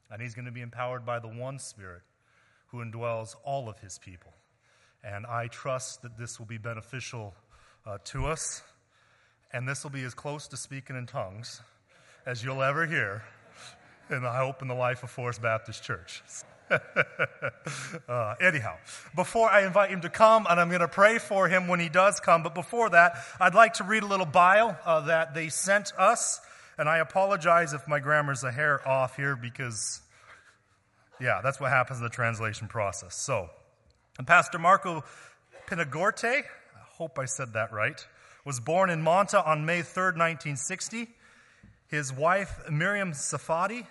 And he's going to be empowered by the one Spirit who indwells all of his people. And I trust that this will be beneficial to us. And this will be as close to speaking in tongues as you'll ever hear, and I hope in the life of Forest Baptist Church. Anyhow, before I invite him to come, and I'm going to pray for him when he does come, but before that, I'd like to read a little bio that they sent us, and I apologize if my grammar's a hair off here because, yeah, that's what happens in the translation process. So, and Pastor Marco Pinagorte, I hope I said that right, was born in Manta on May 3rd, 1960. His wife, Miriam Safadi,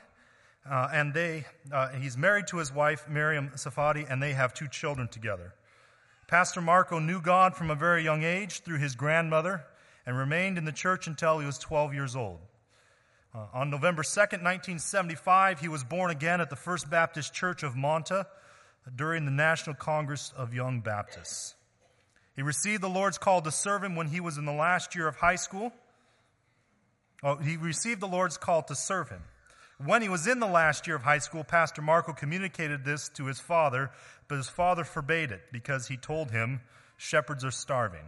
he's married to his wife, Miriam Safadi, and they have 2 children together. Pastor Marco knew God from a very young age through his grandmother and remained in the church until he was 12 years old. On November 2nd, 1975, he was born again at the First Baptist Church of Manta during the National Congress of Young Baptists. He received the Lord's call to serve him when he was in the last year of high school. He received the Lord's call to serve him. When he was in the last year of high school, Pastor Marco communicated this to his father, but his father forbade it because he told him, shepherds are starving.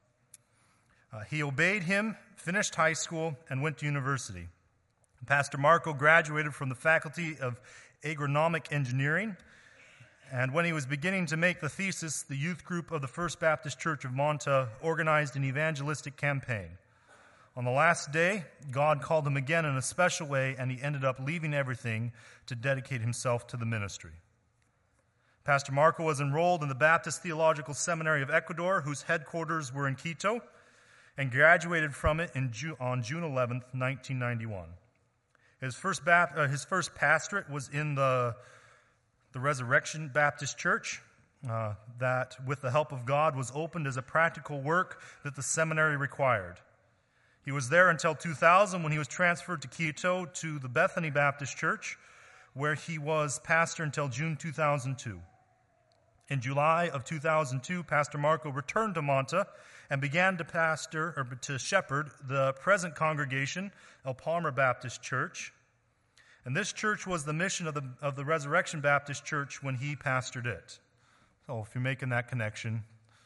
He obeyed him, finished high school, and went to university. Pastor Marco graduated from the Faculty of Agronomic Engineering, and when he was beginning to make the thesis, the youth group of the First Baptist Church of Manta organized an evangelistic campaign. On the last day, God called him again in a special way, and he ended up leaving everything to dedicate himself to the ministry. Pastor Marco was enrolled in the Baptist Theological Seminary of Ecuador, whose headquarters were in Quito, and graduated from it on June 11th, 1991. His first pastorate was in the Resurrection Baptist Church, that, with the help of God, was opened as a practical work that the seminary required. He was there until 2000 when he was transferred to Quito to the Bethany Baptist Church, where he was pastor until June 2002. In July of 2002, Pastor Marco returned to Manta and began to shepherd the present congregation, El Palmar Baptist Church. And this church was the mission of the Resurrection Baptist Church when he pastored it. So if you're making that connection,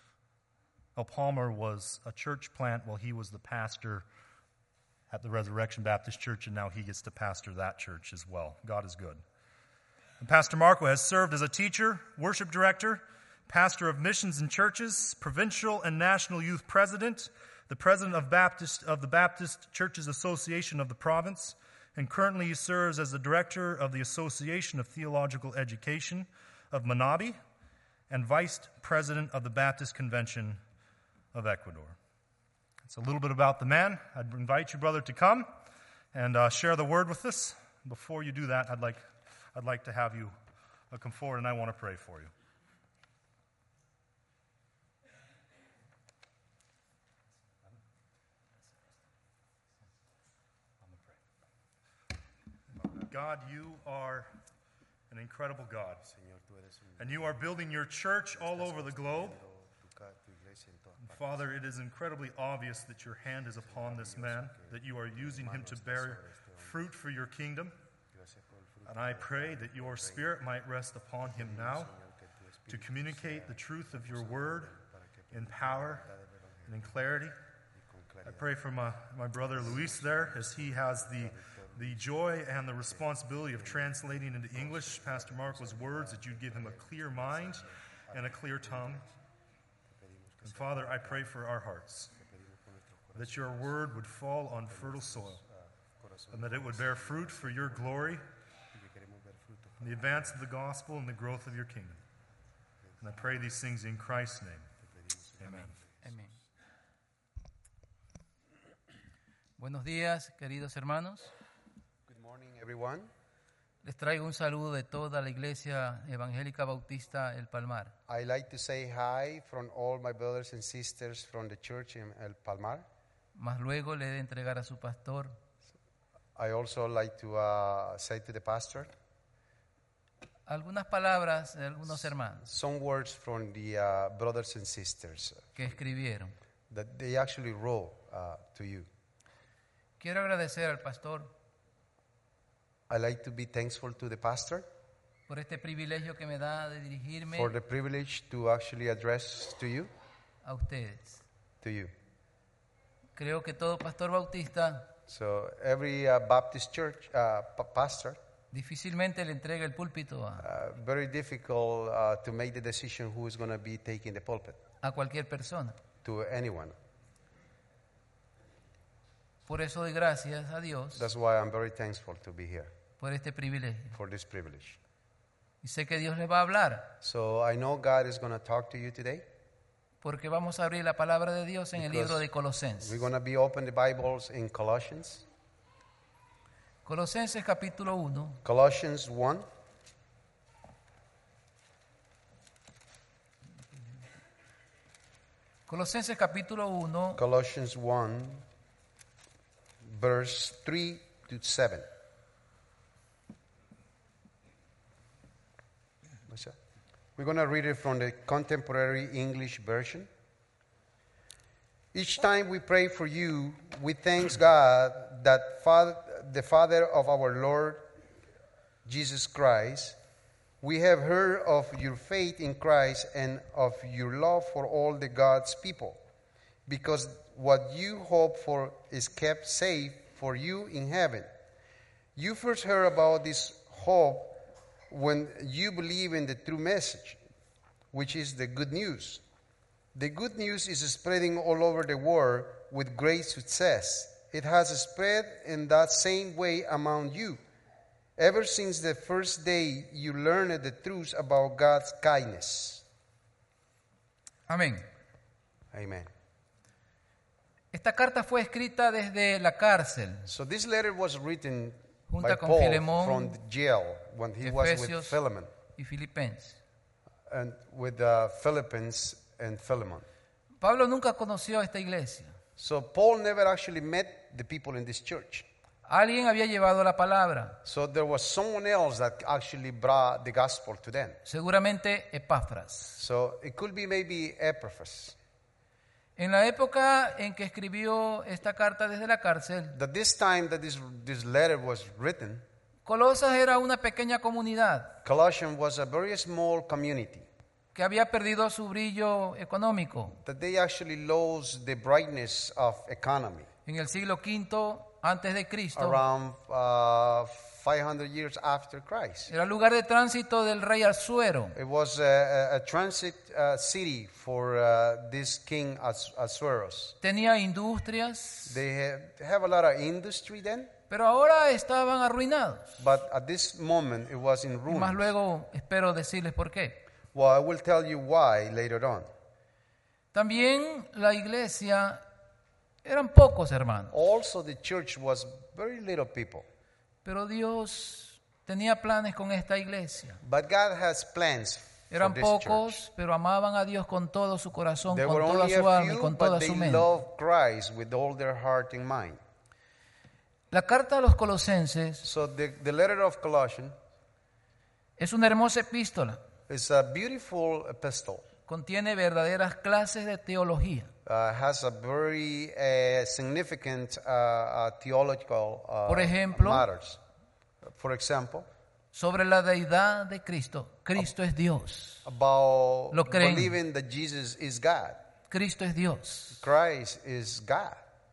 El Palmar was a church plant while he was the pastor at the Resurrection Baptist Church, and now he gets to pastor that church as well. God is good. And Pastor Marco has served as a teacher, worship director, pastor of missions and churches, provincial and national youth president, the president of the Baptist Churches Association of the province, and currently he serves as the director of the Association of Theological Education of Manabi and vice president of the Baptist Convention of Ecuador. It's a little bit about the man. I'd invite you, brother, to come and share the word with us. Before you do that, I'd like to have you come forward, and I want to pray for you. God, you are an incredible God, and you are building your church all over the globe. Father, it is incredibly obvious that your hand is upon this man, that you are using him to bear fruit for your kingdom. And I pray that your Spirit might rest upon him now to communicate the truth of your word in power and in clarity. I pray for my brother Luis there, as he has the joy and the responsibility of translating into English Pastor Marco's words, that you'd give him a clear mind and a clear tongue. And Father, I pray for our hearts, that your word would fall on fertile soil, and that it would bear fruit for your glory, the advance of the gospel and the growth of your kingdom. And I pray these things in Christ's name. Amen. Amén. Buenos días, queridos hermanos. Good morning, everyone. Les traigo un saludo de toda la Iglesia Evangélica Bautista El Palmar. I like to say hi from all my brothers and sisters from the church in El Palmar. Más luego le he de entregar a su pastor I also like to say to the pastor algunas palabras de algunos hermanos some words from the brothers and sisters que escribieron. that they actually wrote to you. Quiero agradecer al pastor I like to be thankful to the pastor por este privilegio que me da de dirigirme for the privilege to actually address to you. a ustedes. Creo que todo pastor bautista So every Baptist church pastor, difícilmente le entrega el púlpito very difficult to make the decision who is going to be taking the pulpit a cualquier persona. to anyone. Por eso doy gracias a Dios That's why I'm very thankful to be here por este privilegio. for this privilege. Y sé que Dios les va a hablar, So I know God is going to talk to you today. porque vamos a abrir la palabra de Dios en el Because libro de Colosenses. We're going to be open the Bibles in Colossians. Colosenses capítulo 1, Colossians 1. Colosenses capítulo 1, Colossians 1, verse 3 to 7. What's that? We're going to read it from the Contemporary English Version. Each time we pray for you, we thank God that the Father of our Lord Jesus Christ. We have heard of your faith in Christ and of your love for all the God's people, because what you hope for is kept safe for you in heaven. You first heard about this hope when you believe in the true message, which is the good news. The good news is spreading all over the world with great success. It has spread in that same way among you, ever since the first day you learned the truth about God's kindness. amén. Amen. Esta carta fue escrita desde la cárcel, So this letter was written Junta by con Paul Filemón, from the jail when he was with Efesios Philemon y Filipenses. and with Philippines and Philemon. Pablo nunca conoció a esta iglesia. So Paul never actually met the people in this church. Alguien había llevado la palabra, So there was someone else that actually brought the gospel to them. seguramente Epafras. So it could be maybe Epaphras. En la época en que escribió esta carta desde la cárcel, That this time that this letter was written, Colosas era una pequeña comunidad Colossians was a very small community que había perdido su brillo económico that they actually lost the brightness of economy en el siglo V antes de Cristo. around 500 years after Christ. Era lugar de tránsito del rey Asuero. It was a transit city for this king Asuerus. Tenía industrias, They have a lot of industry then, pero ahora estaban arruinados. but at this moment it was in Y más ruins. luego espero decirles por qué. Well, I will tell you why later on. También la iglesia eran pocos hermanos, Also, the church was very little people, pero Dios tenía planes con esta iglesia. but God has plans for Eran this pocos, church. pero amaban a Dios con todo su corazón, There con were toda only su a alma y few, con toda but su they mente. loved Christ with all their heart and mind. La carta a los Colosenses So the letter of Colossians es una hermosa epístola. is a beautiful epistle. Contiene verdaderas clases de teología. Has a very significant theological Por ejemplo, matters. For example, Sobre la deidad de Cristo. Cristo es Dios. about Lo creen. believing that Jesus is God. Cristo es Dios. Christ is God.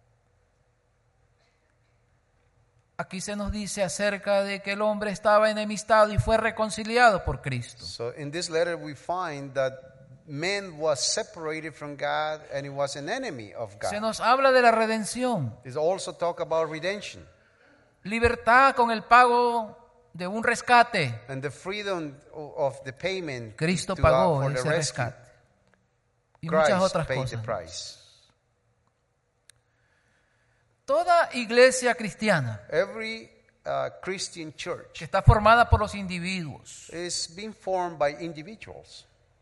Aquí se nos dice acerca de que el hombre estaba enemistado y fue reconciliado por Cristo. So in this letter we find that man was separated from God and he was an enemy of Se God. nos habla de la redención, It also talk about redemption libertad con el pago de un rescate. and the freedom of the payment Cristo to pagó for the ese rescue. rescate. Y muchas Christ otras paid the cosas. price. Toda iglesia cristiana Every Christian church que está formada por los individuos is being formed by individuals.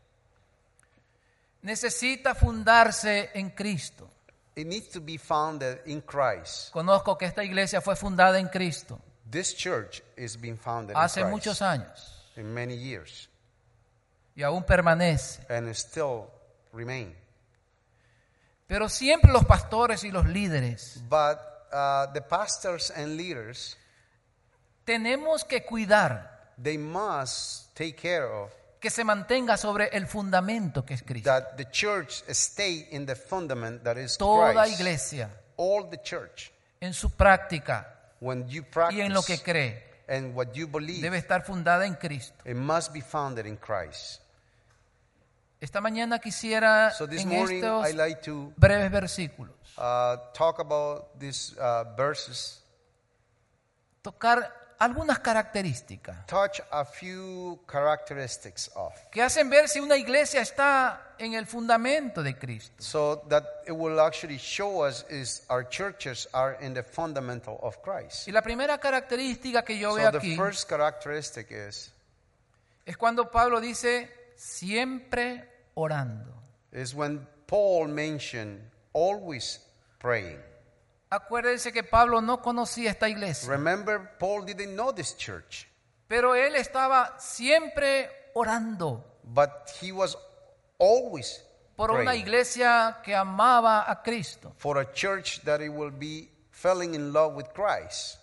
necesita fundarse en Cristo. It needs to be founded in Christ. Conozco que esta iglesia fue fundada en Cristo This church is being founded hace in muchos Christ años in many years y aún permanece. and it still remain. Pero siempre los pastores y los líderes But the pastors and leaders tenemos que cuidar they must take care of que se mantenga sobre el fundamento que es Cristo. that the church stay in the fundament that is Toda Christ. iglesia, All the church, en su práctica when you y en lo que practice cree, and what you believe, debe estar fundada en Cristo. it must be founded in Christ. Esta mañana quisiera So this en morning estos I like to breves versículos talk about these verses, tocar algunas características touch a few characteristics of, que hacen ver si una iglesia está en el fundamento de Cristo. so that it will actually show us is our churches are in the fundamental of Christ. Y la primera característica que yo veo So the aquí first characteristic is cuando Pablo dice siempre orando. when Paul mentioned always praying. Acuérdense que Pablo no conocía esta iglesia, Remember, Paul didn't know this church, pero él estaba siempre orando but he was always por una praying iglesia que amaba a Cristo. for a church that it will be falling in love with Christ.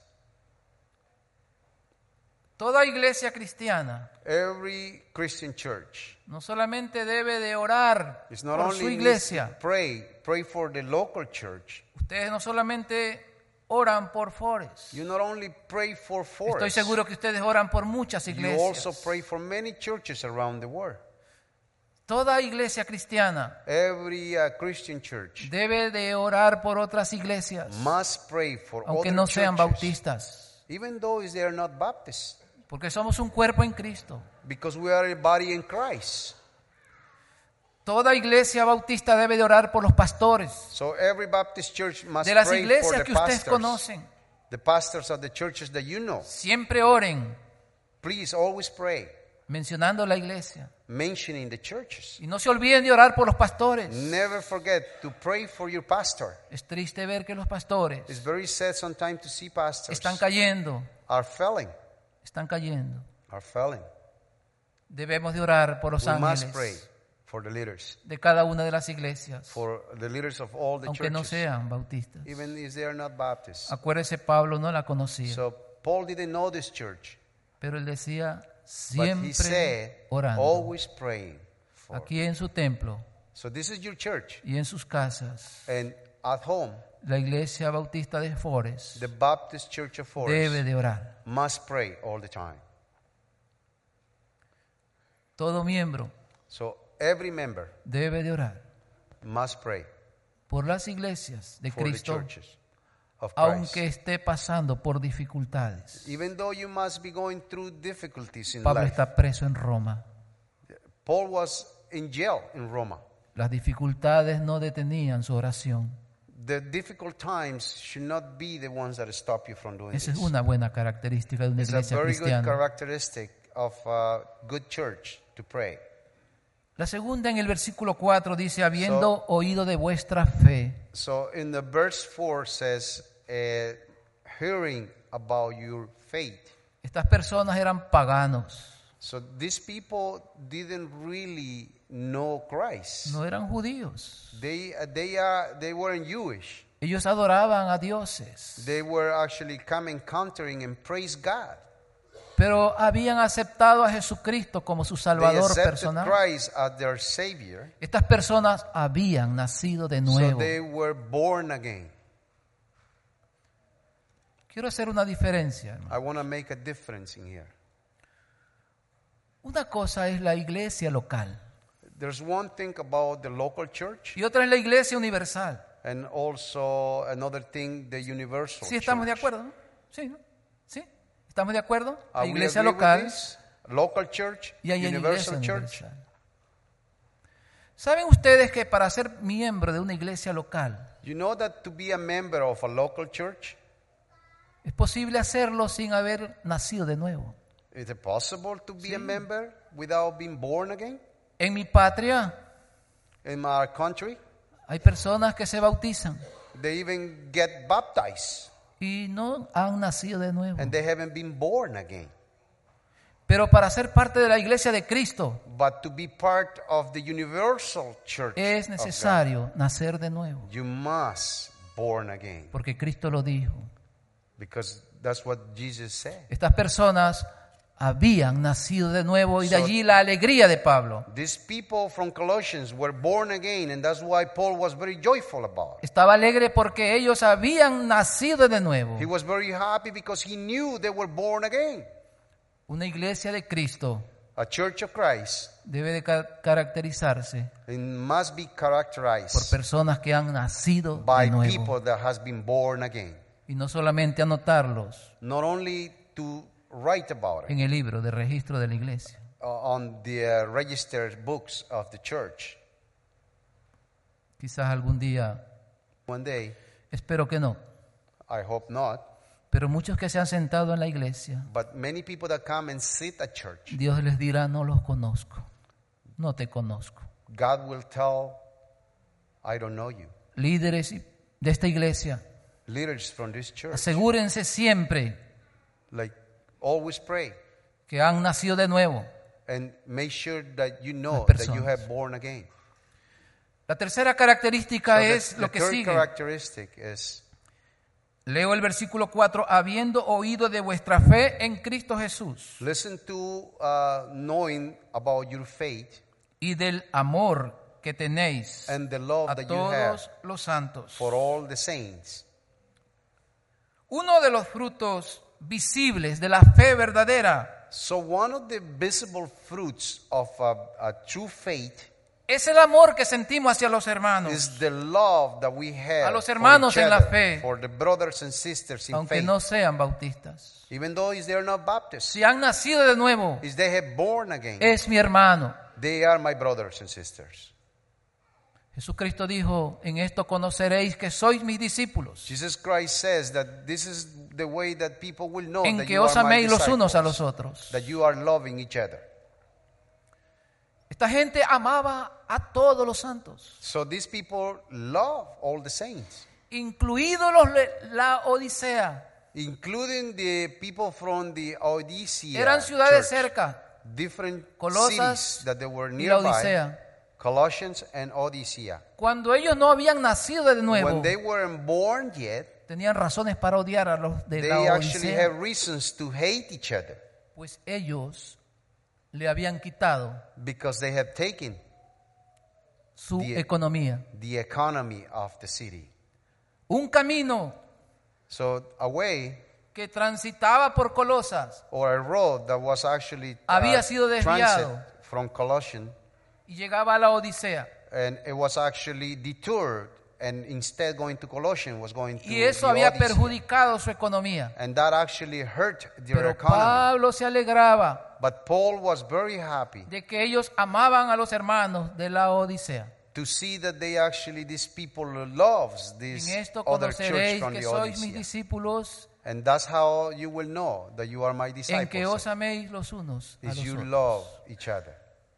Toda iglesia cristiana Every Christian church no solamente debe de orar is not por su only needs to iglesia. pray for the local church. Ustedes no solamente oran por Forest. You not only pray for Estoy Forest, seguro que ustedes oran por muchas you iglesias. also pray for many churches around the world. Toda iglesia cristiana Every Christian church debe de orar por otras iglesias, must pray for aunque other no sean churches, bautistas, even though they are not Baptists, porque somos un cuerpo en Cristo. because we are a body in Christ. Toda iglesia bautista debe de orar por los pastores So every Baptist church must de las pray for iglesias the que ustedes pastors, conocen. the pastors of the churches that you know. Siempre oren Please always pray, mencionando la iglesia. mentioning the churches. Y no se olviden de orar por los pastores. Never forget to pray for your pastor. Es triste ver que los pastores It's very sad sometimes to see pastors están cayendo, are failing, están cayendo. are failing. Debemos de orar por los We must pray ángeles for the leaders, de cada una de las iglesias, for the leaders of all the aunque no churches, sean bautistas. even if they are not Baptists. Acuérdese, Pablo no la conocía, So Paul didn't know this church, pero él decía but he said, siempre orando. always praying for. Aquí en su templo So this is your church, y en sus casas, and at home, la iglesia bautista de Forest the Baptist Church of Forest debe de orar. must pray all the time. Todo miembro So every member debe de orar must pray por las iglesias de for the Cristo, churches of Christ. aunque esté pasando por dificultades. Even though you must be going through difficulties in Pablo life. está preso en Roma. Paul was in jail in Roma. Las dificultades no detenían su oración. The difficult times should not be the ones that stop you from doing Esa es this. una buena característica de una It's a iglesia very good cristiana. characteristic of a good church to pray. La segunda en el versículo 4 dice, habiendo oído de vuestra fe. So in the verse 4 says, hearing about your faith. Estas personas eran paganos, So these people didn't really know Christ. no eran judíos. They weren't Jewish. Ellos adoraban a dioses, They were actually coming, countering and praise God. pero habían aceptado a Jesucristo como su They Salvador accepted personal. Christ as their Savior. Estas personas habían nacido de So nuevo. they were born again. Quiero hacer una diferencia, hermano. I want to make a difference in here. Una cosa es la iglesia local There's one thing about the local church, y otra es la iglesia universal. and also another thing, the universal Sí, estamos de church. acuerdo, ¿no? Sí, ¿no? ¿Sí? ¿Estamos de acuerdo? La We iglesia agree with local this? Local church, y hay una iglesia universal church. universal. ¿Saben ustedes que para ser miembro de una iglesia local You know that to be a member of a local church, es posible hacerlo sin haber nacido de nuevo? is it possible to be a member without being born again? En mi patria In our country, hay personas que se bautizan they even get baptized y no han nacido de nuevo. and they haven't been born again. Pero para ser parte de la iglesia de Cristo But to be part of the universal church es of God, necesario nacer de nuevo, you must born again, porque Cristo lo dijo. because That's what Jesus said. Estas personas habían nacido de nuevo y de So- allí la alegría de Pablo. These people from Colossians were born again, and that's why Paul was very joyful about it. Estaba alegre porque ellos habían nacido de nuevo. He was very happy because he knew they were born again. Una iglesia de Cristo A church of Christ, debe de caracterizarse it must be por characterized personas que han nacido by de nuevo. people that has been born again. Y no solamente anotarlos Not only to write about it en el libro de registro de la iglesia, on the registered books of the church. quizás algún día, One day, espero que no, I hope not, pero muchos que se han sentado en la iglesia, but many people that come and sit at church, Dios les dirá, no los conozco, no te conozco. God will tell, I don't know you. Líderes de esta iglesia, Leaders from this church, asegúrense siempre like, always pray que han nacido de nuevo. and make sure that you know Las that you personas. have born again. La tercera característica So es the lo que third sigue. characteristic is, Leo el versículo 4, habiendo oído de vuestra fe en Cristo Jesús listen to knowing about your faith y del amor que tenéis and the love a that you have todos los santos. for all the saints. Uno de los frutos visibles de la fe verdadera So one of the visible fruits of a true faith es el amor que sentimos hacia los hermanos, is the love that we have A los for hermanos each en la other, fe. for the brothers and sisters in aunque faith, no sean bautistas. even though they're not Baptists, Si han nacido de nuevo, if they have born again, es mi hermano. they are my brothers and sisters. Jesucristo dijo, en esto conoceréis que sois mis discípulos, Jesus Christ says that this is the way that people will know en that que you os are my améis los unos a disciples, los otros. that you are loving each other. Esta gente amaba a todos los santos, So these people love all the saints, incluidos la Odisea. including the people from the Odyssea Eran ciudades church, cerca, different Colosas cities that they were y la nearby, Odisea. Colossians and Odyssea. Cuando ellos no habían nacido de nuevo, When they weren't born yet, tenían razones para odiar a los de they la actually Odisea, have reasons to hate each other pues ellos le habían quitado because they have taken su The- economía. the economy of the city. Un camino So a way que transitaba por Colosas or a road that was actually Había sido desviado. transit from Colossian, y llegaba a la Odisea. and it was actually detoured, and instead going to Colossian was going to Y eso the había Odyssey. perjudicado su economía. And that actually hurt their Pero economy. Pablo se alegraba But Paul was very happy de que ellos amaban a los hermanos de la Odisea. to see that they actually, these people loves En this esto other church conoceréis from que the sois mis Odyssey. discípulos, And that's how you will know that you are my en que disciples, os améis los unos a is los you otros. love each other.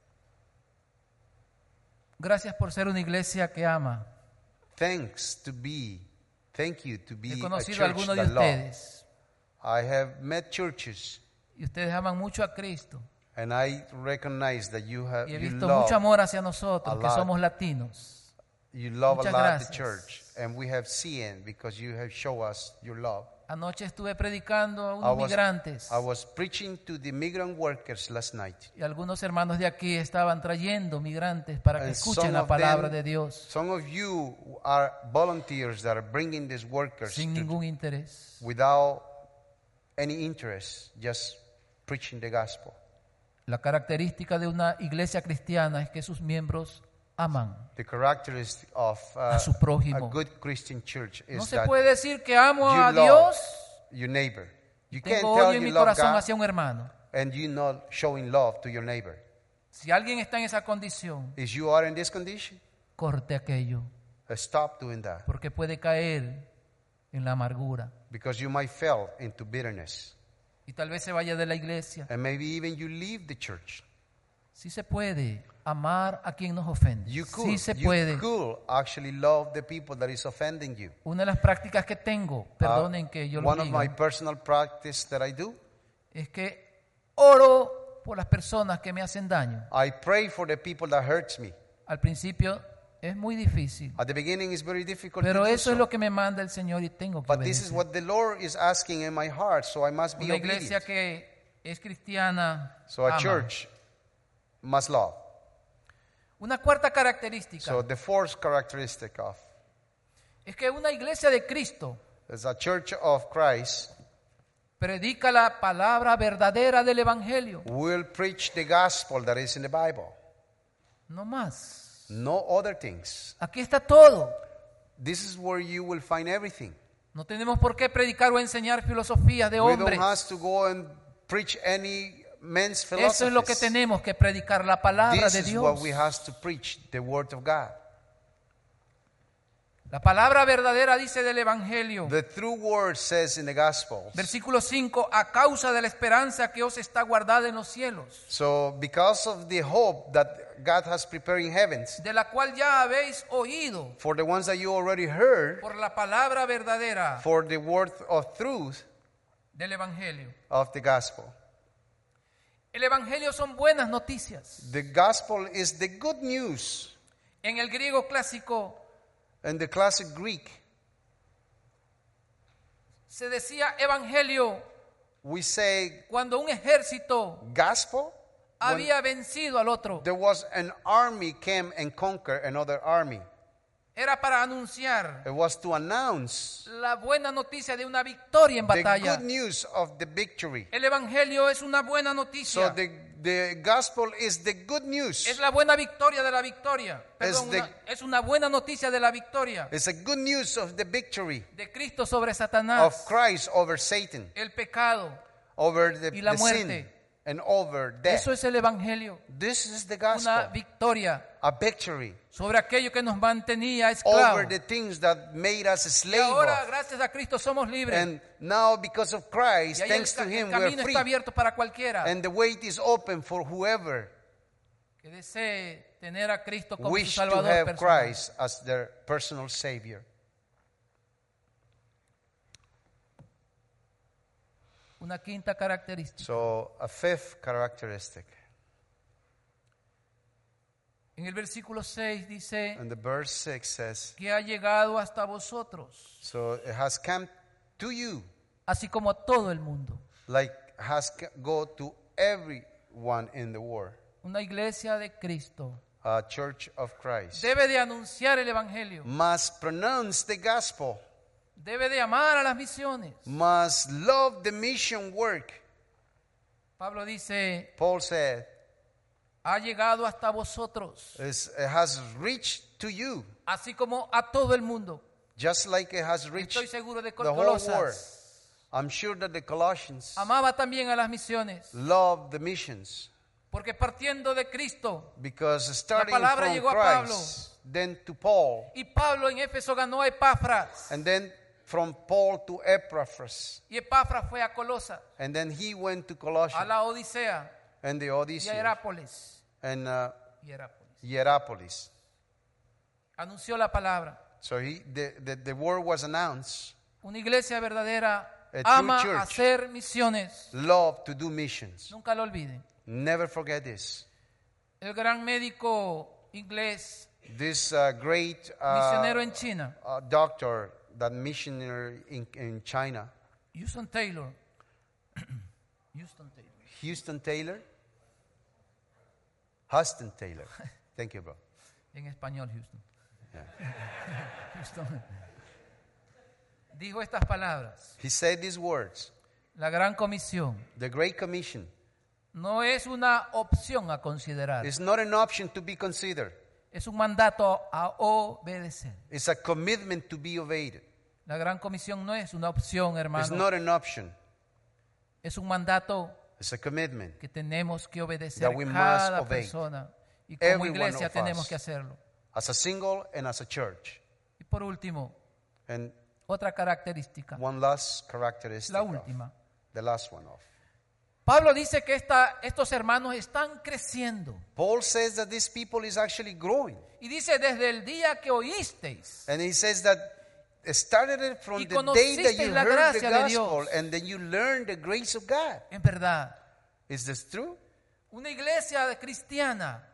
Gracias por ser una iglesia que ama. Thank you to be He a conocido a church algunos de that love. ustedes I have met churches, y ustedes aman mucho a Cristo. and I recognize that you have Y he you visto love mucho amor hacia nosotros, a que lot. somos latinos. you love Muchas a lot gracias. the church, and we have seen because you have shown us your love. Anoche estuve predicando a I unos was, migrantes I was preaching to the migrant workers last night. y algunos hermanos de aquí estaban trayendo migrantes para que And escuchen some la of palabra them- de Dios Some of you are volunteers that are bringing these workers sin to- ningún interés. without any interest, just preaching the gospel. La característica de una iglesia cristiana es que sus miembros aman. The characteristic of A su prójimo. a good Christian church is No se that puede decir que amo a you love Dios, your neighbor. You can't tengo tell odio en you mi love corazón God hacia un hermano. and you not showing love to your neighbor. Si alguien está en esa condición, If you are in this condition, corte aquello, stop doing that porque puede caer en la amargura because you might fall into bitterness y tal vez se vaya de la iglesia. and maybe even you leave the church. Sí se puede amar a quien nos ofende. You could, Sí se puede. you could actually love the people that is offending you. Una de las prácticas que tengo, perdonen que yo lo One of my diga, personal practice that I do, es que oro por las personas que me hacen daño. I pray for the people that hurts me. Al principio Es muy difícil. At the beginning, it's very difficult Pero to do eso es so. lo que me manda el Señor y tengo que But this is obedecer. what the Lord is asking in my heart, so I must be Una iglesia obedient. que es cristiana So a ama. church must love. Una cuarta característica So the fourth characteristic of es que una iglesia de Cristo is a church of Christ predica la palabra verdadera del Evangelio. will preach the gospel that is in the Bible. No más. No other things. Aquí está todo. This is where you will find everything. No tenemos por qué predicar o enseñar filosofías de We don't hombres. have to go and preach any men's Eso es lo que philosophies. tenemos que predicar, la palabra This de is what Dios. we have to preach, the word of God. La palabra verdadera dice del Evangelio. The true word says in the Gospels. Versículo 5, a causa de la esperanza que os está guardada en los cielos, So because of the hope that God has prepared in heavens, de la cual ya habéis oído for the ones that you already heard, por la palabra verdadera for the word of truth del Evangelio. of the gospel. El Evangelio son buenas noticias. The gospel is the good news. En el griego clásico In the classic Greek, se decía evangelio we say cuando un ejército gospel. When había vencido al otro. there was an army came and conquer another army. Era para anunciar It was to announce la buena noticia de una victoria en the batalla. good news of the victory. El evangelio es una buena So noticia. the gospel is the good news. Es la buena victoria de la victoria. Perdón, Es es una buena noticia de la victoria It's a good news of the victory de Cristo sobre of Satanás, Christ over Satan, el pecado. over Y la the muerte. sin, and over death. Eso es el evangelio. This is the Una gospel, victoria a victory sobre aquello que nos mantenía over esclavos. the things that made us Y slave ahora, of. gracias a Cristo, somos libres. And now, because of Christ, Y ahí thanks to el Him, we camino are free. está abierto para cualquiera And the way is open for whoever que desee tener a Cristo como su wish to Salvador have personal. Christ as their personal Savior. Una quinta característica. So, a fifth characteristic. En el versículo 6 dice And the verse 6 says, que ha llegado hasta vosotros, so it has come to you, así como a todo el mundo. like has go to everyone in the world. Una iglesia de Cristo A church of Christ debe de anunciar el evangelio, must pronounce the gospel, debe de amar a las misiones. must love the mission work. Pablo dice, Paul said, ha llegado hasta vosotros, it has reached to you, así como a todo el mundo. just like it has reached Estoy seguro de que the whole world. Colosas I'm sure that the Colossians amaba también a las misiones, love the missions, porque partiendo de Cristo, because starting palabra from llegó a Christ, then to Paul, y Pablo en Éfeso ganó a Epafras, and then from Paul to Epaphras, y Epafras fue a Colosas, and then he went to a Colossians la Odisea and the y a Odyssey Herápolis. and Y Herápolis. Hierapolis. Anunció la palabra. So the word was announced. Una iglesia verdadera A true ama church. hacer misiones. Love to do missions. Nunca lo olviden. Never forget this. El gran médico inglés, This great misionero en China, doctor, that missionary in China, Houston Taylor. Houston Taylor. Houston Taylor. Huston Taylor. Thank you, bro. En español, Houston. Houston. Dijo estas palabras. He said these words. La gran comisión The Great Commission no es una opción a considerar. is not an option to be considered. Es un mandato a obedecer. It's a commitment to be obeyed. La gran comisión no es una opción, It's hermano. not an option. Es un mandato It's a commitment. que tenemos que obedecer That we cada must obey. persona. Y como Every one iglesia of tenemos us. que hacerlo. As a single and as a church. Y por último, And otra característica, one last characteristic. la of- última. the last one of. Pablo dice que estos hermanos están creciendo. Paul says that this people is actually growing. Y dice, desde el día que oísteis, And he says that it started from Y the day that conocisteis you la heard the gracia de gospel Dios. and then you learned the grace of God. en verdad, Is this true? una iglesia cristiana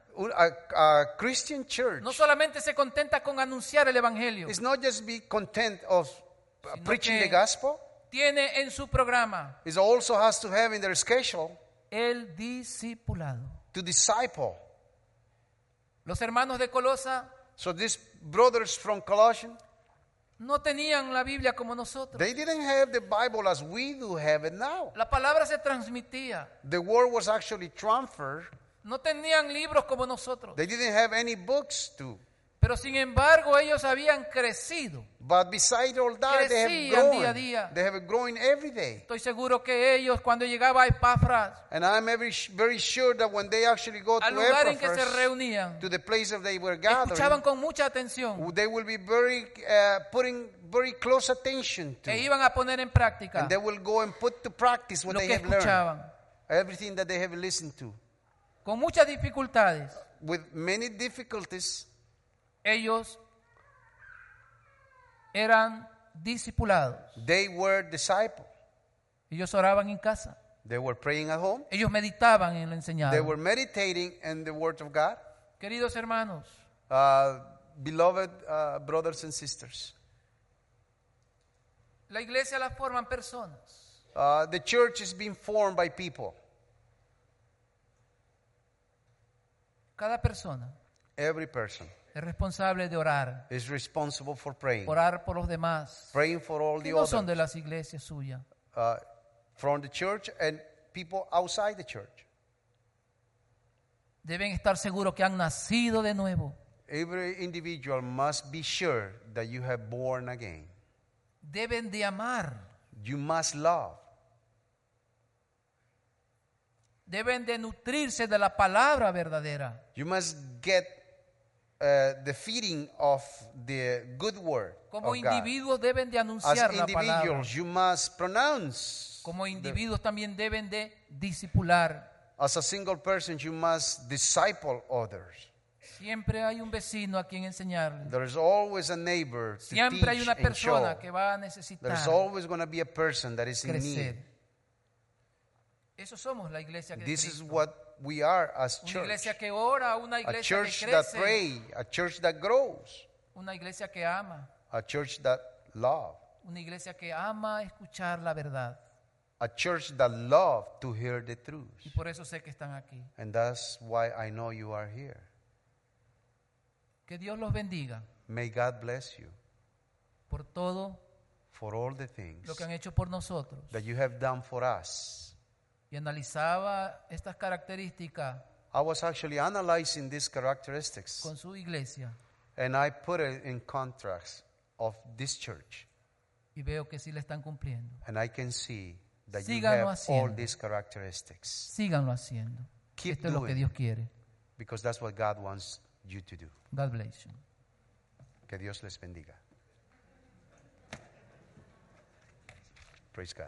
A Christian church no solamente se contenta con anunciar el Evangelio, is not just be content of Sino preaching que- the gospel. tiene en su programa It also has to have in their schedule el discipulado. to disciple. Los hermanos de Colosa So these brothers from Colossians, no tenían la Biblia como nosotros. they didn't have the Bible as we do have it now. La palabra se transmitía. The word was actually transferred. No tenían libros como nosotros. They didn't have any books to. Pero sin embargo ellos habían crecido. But besides all that, they have Crecían grown. día a día. They have growing every day. Estoy seguro que ellos cuando llegaba a Epafras, And I'm very sure that when they actually go al to lugar en que se Epaphras, reunían, to the place that they were escuchaban gathering, con mucha atención they will be putting very close attention to. e iban a poner en práctica And they will go and put to practice what lo they que have learned. escuchaban. Everything that they have listened to. Con muchas dificultades, With many difficulties, ellos eran discipulados. they were disciples. Ellos oraban en casa. They were praying at home. Ellos meditaban en lo They enseñado. were meditating in the Word of God. Queridos hermanos, Beloved brothers and sisters, la iglesia la forman personas. the church is being formed by people. Cada persona Every person es responsable de orar. is responsible for praying. Orar por los demás. Praying for all Que the no son de others las iglesias suyas. from the church and people outside the church. Deben estar seguros que han nacido de nuevo. Every individual must be sure that you have born again. Deben de amar. You must love. Deben de nutrirse de la palabra verdadera. You must get the feeding of the good word Como of God. individuos deben de As anunciar la palabra. individuals, you must pronounce. Como individuos también deben de discipular. As a single person, you must disciple others. Siempre hay un vecino a quien enseñarle. There is always a neighbor to Siempre hay teach una and show. persona que va a necesitar There's always going to be a person that is in crecer. need. Eso somos la iglesia de This is Cristo. what we are as Una church. iglesia que ora, una A iglesia church que that crece, prays, a church that grows, una iglesia que ama, a church that loves, una iglesia que ama escuchar la verdad. a church that loves to hear the truth. Y por eso sé que están aquí. And that's why I know you are here. Que Dios los bendiga May God bless you por todo for all the things lo que han hecho por nosotros. that you have done for us. Y analizaba estas características I was actually analyzing these characteristics con su iglesia and I put it in contrast of this church. y veo que sí le están cumpliendo. And I can see that you Síganlo have haciendo. all these characteristics Síganlo haciendo. Keep Esto es lo que doing Dios quiere. because that's what God wants you to do. God bless you. Que Dios les bendiga. Praise God.